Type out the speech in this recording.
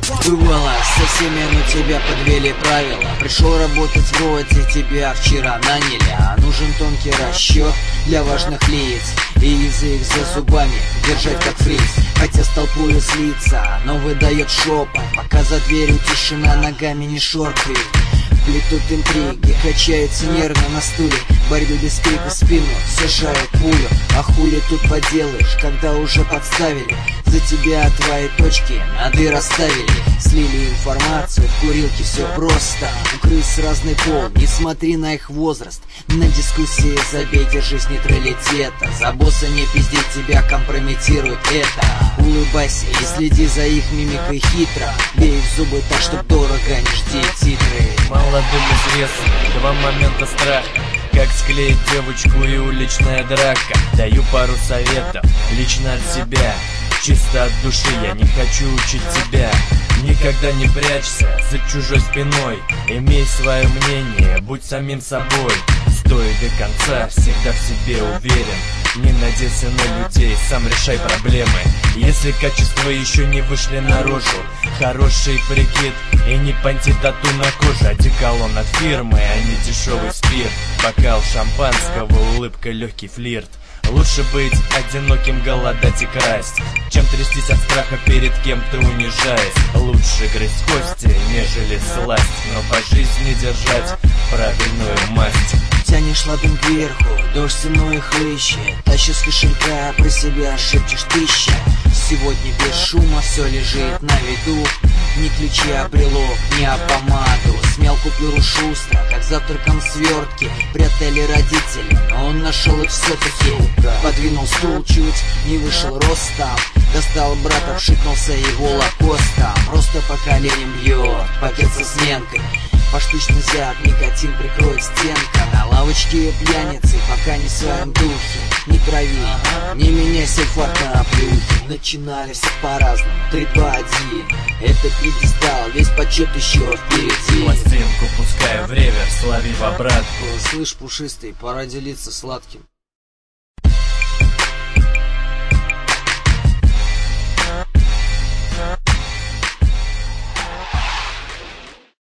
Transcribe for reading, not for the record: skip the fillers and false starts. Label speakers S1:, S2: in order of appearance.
S1: Бывало, со всеми, но тебя подвели правила. Пришел работать вроде тебя вчера наняли, а нужен тонкий расчет для важных лиц и язык за зубами держать как фриц. Хотя с толпой слиться, но выдает шепот, пока за дверью тишина ногами не шоркает. Плетут интриги, качается нервно на стуле, в борьбе без крика спину сажает пулю. А хули тут поделаешь, когда уже подставили за тебя твои точки над «и» расставили. Слили информацию, в курилке все просто. У крыс разный пол, не смотри на их возраст. На дискуссии забей, держись нейтралитета. За босса не пизди, тебя компрометирует это. Улыбайся и следи за их мимикой хитро. Бей в зубы так, чтоб дорого, не жди титры.
S2: Молодым известно два момента страха: как склеить девочку и уличная драка. Даю пару советов лично от себя, чисто от души, я не хочу учить тебя. Никогда не прячься за чужой спиной, имей свое мнение, будь самим собой. Стой до конца, всегда в себе уверен, не надейся на людей, сам решай проблемы. Если качества еще не вышли наружу, хороший прикид и не понти тату на коже. Одеколон от фирмы, а не дешевый спирт. Бокал шампанского, улыбка, легкий флирт. Лучше быть одиноким, голодать и красть, чем трястись от страха перед кем-то унижаясь. Лучше грызть кости, нежели сласть, но по жизни держать правильную масть.
S1: Тянешь ладонь кверху, дождь стеной хлыщет, тащишь с кошелька, про себя шепчешь тысяча. Сегодня без шума все лежит на виду, ни ключи, а брелок, ни а помаду. Смял купюру шустро, как завтраком свертки, прятали родители, но он нашел их все-таки. Подвинул стул чуть, не вышел ростом, достал брата, вшикнулся его лакостом. Просто по коленям бьет, пакет со сменкой, поштучно взят, никотин прикроет стенка. На лавочке пьяницы, пока не в своем духе. Не трави, не меняйся факт на оплюхи. Начинали все по-разному, 3, 2, 1. Это пьедестал, весь почет еще впереди.
S2: Пластинку пускаю в реверс, лови в обратку.
S1: Слышь, пушистый, пора делиться сладким.